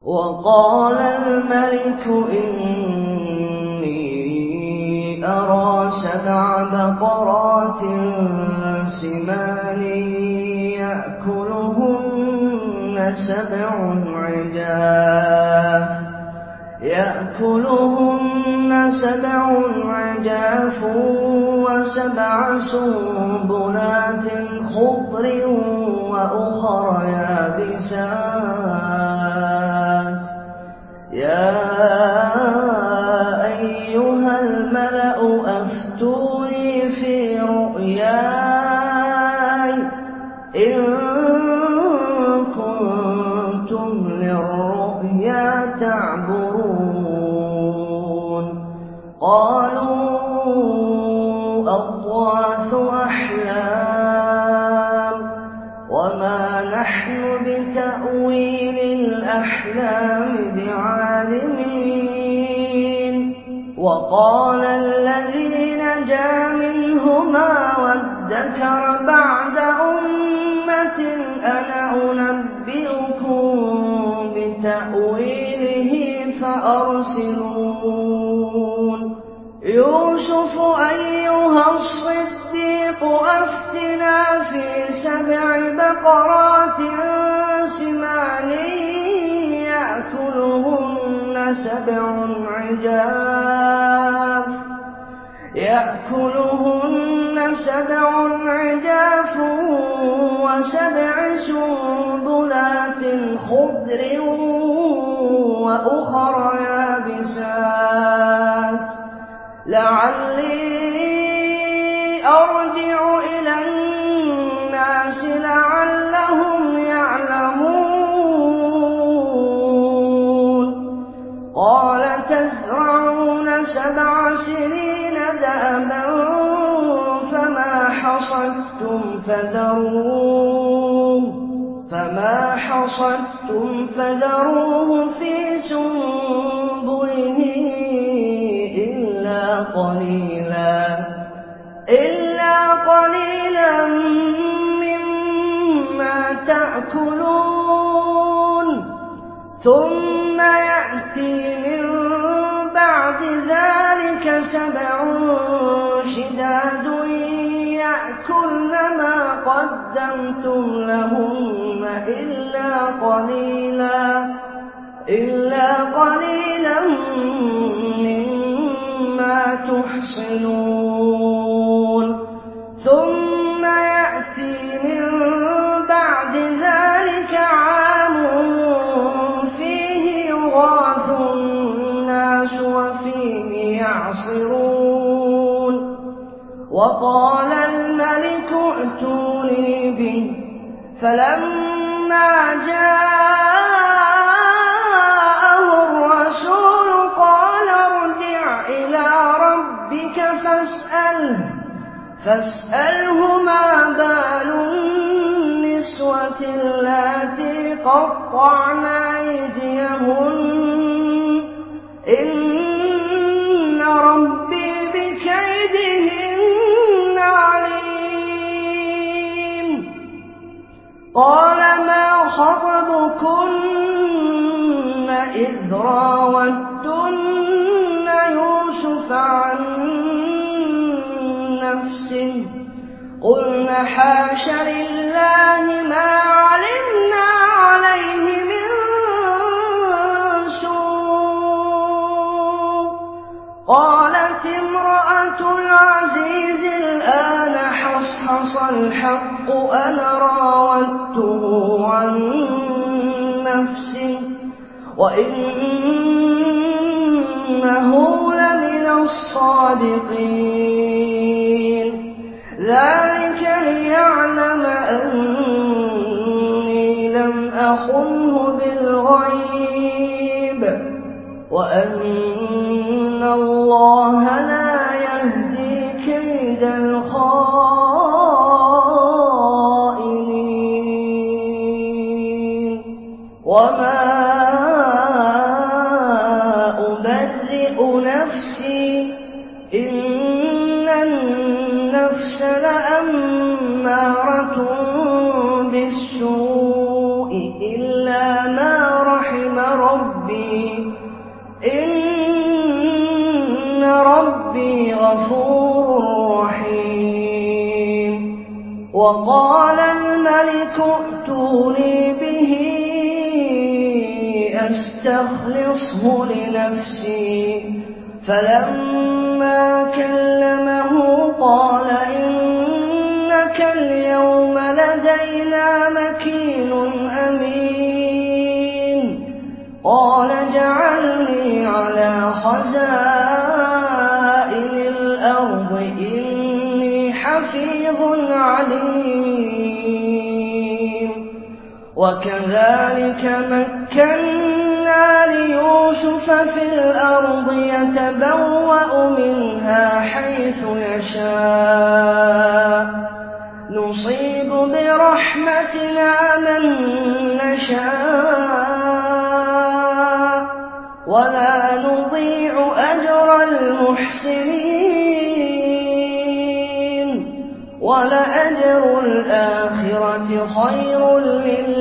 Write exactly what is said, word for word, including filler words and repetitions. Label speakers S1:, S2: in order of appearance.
S1: وقال الملك إني أرى سبع بقرات سمان يأكلهن سبع عجاف يأكلهن سبع عجاف وسبع سنبلات خضر وأخر يابسات يا أيها الملأ أفتوني في رؤياي إن كنتم للرؤيا تعبرون قالوا أضغاث أحلام وما نحن بتأويل الأحلام بعالمين وقال الذي نجا منهما وادكر بعد أمة أنا أنبئكم بتأويله فأرسلون يوسف أيها الصديق أفتنا في سبع بقرات سمان يأكلهن سبع عجاف يأكلهن سبع عجاف وسبع سنبلات خضر وأخر يابسات لعلي أرجع إلى الناس لعلهم يعلمون قال تزرعون سبع سنين دأبا فما حصدتم فذروه فما حصدتم فذروه في سنبله إلا قليلا إلا قليلا مما تأكلون ثم يأتي من بعد ذلك سبع شداد يأكلن ما قدمتم لهن إلا قليلا إلا قليلا مما تحصنون ثم يأتي من بعد ذلك عام فيه يغاث الناس وفيه يعصرون وقال الملك ائتوني به فلما جاءه الرسول قال ارجع إلى ربك فاسأله فاسأله ما بال النسوة اللاتي قطعن أيديهن إن ربي بكيدهن عليم قال ما خطبكن إذ راوتن يوسف عن نفسه قلن حاش لله ما علمنا عليه من سوء قالت امرأة العزيز الآن حصحص الحق أنا راودته عن نفسه وإنه لمن الصادقين ذلك ليعلم أني لم أخنه بالغيب وأن الله لا يهدي كيد الخائنين وما أبرئ نفسي إن النفس لأمارة بالسوء إلا ما رحم ربي ربي إن ربي غفور رحيم وقال الملك ائتوني به أستخلصه لنفسي فلما كلمه قال إنك اليوم لدينا مكين أمين قال اجعلني على خزائن الأرض إني حفيظ عليم وكذلك مكنا ليوسف في الأرض يتبوأ منها حيث يشاء نصيب برحمتنا من نشاء ولا نضيع أجر المحسنين ولأجر الآخرة خير للمحسنين